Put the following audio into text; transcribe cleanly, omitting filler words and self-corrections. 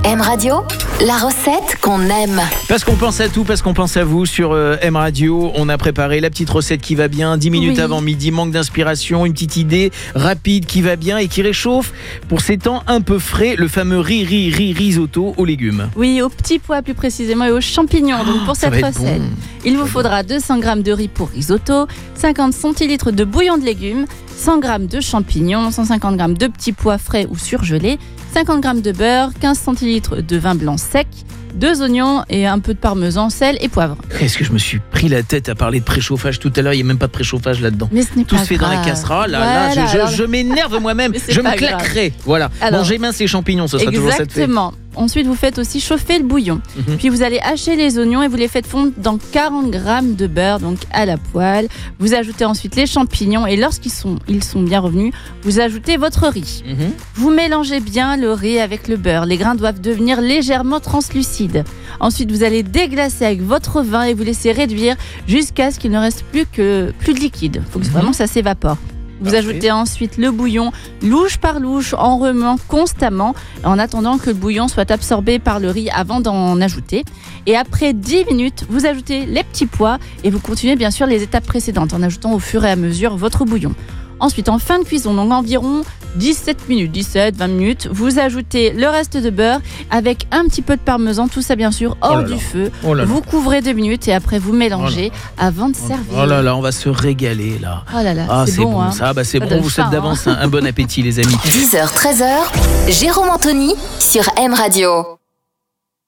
M Radio, la recette qu'on aime. Parce qu'on pense à tout, parce qu'on pense à vous sur M Radio. On a préparé la petite recette qui va bien, 10 minutes avant midi, manque d'inspiration, une petite idée rapide qui va bien et qui réchauffe pour ces temps un peu frais, le fameux risotto aux légumes. Oui, aux petits pois plus précisément et aux champignons. Donc pour cette recette, il vous faudra 200 g de riz pour risotto, 50 centilitres de bouillon de légumes, 100 g de champignons, 150 g de petits pois frais ou surgelés, 50 g de beurre, 15 centilitres de vin blanc sec, 2 oignons et un peu de parmesan, sel et poivre. Est-ce que je me suis pris la tête à parler de préchauffage tout à l'heure? Il n'y a même pas de préchauffage là-dedans. Mais ce n'est tout pas se fait grave. Dans la casserole. Je m'énerve moi-même. Je me claquerai. Voilà. Mangez mince les champignons, ce sera toujours ça de fait. Exactement. Ensuite, vous faites aussi chauffer le bouillon. Puis vous allez hacher les oignons et vous les faites fondre dans 40 g de beurre, donc à la poêle. Vous ajoutez ensuite les champignons et lorsqu'ils sont bien revenus, vous ajoutez votre riz. Vous mélangez bien le riz avec le beurre. Les grains doivent devenir légèrement translucides. Ensuite, vous allez déglacer avec votre vin et vous laissez réduire jusqu'à ce qu'il ne reste plus de liquide. Il faut que vraiment ça s'évapore. Vous ajoutez ensuite le bouillon louche par louche en remuant constamment en attendant que le bouillon soit absorbé par le riz avant d'en ajouter. Et après 10 minutes, vous ajoutez les petits pois et vous continuez bien sûr les étapes précédentes en ajoutant au fur et à mesure votre bouillon. Ensuite, en fin de cuisson, donc environ 17-20 minutes, vous ajoutez le reste de beurre avec un petit peu de parmesan, tout ça bien sûr hors du feu. Vous couvrez 2 minutes et après vous mélangez avant de servir. Oh là là, on va se régaler là. Oh là là, c'est bon hein. Ça, c'est bon, on vous souhaite d'avance un bon appétit les amis. 10h, 13h, Jérôme Anthony sur M Radio.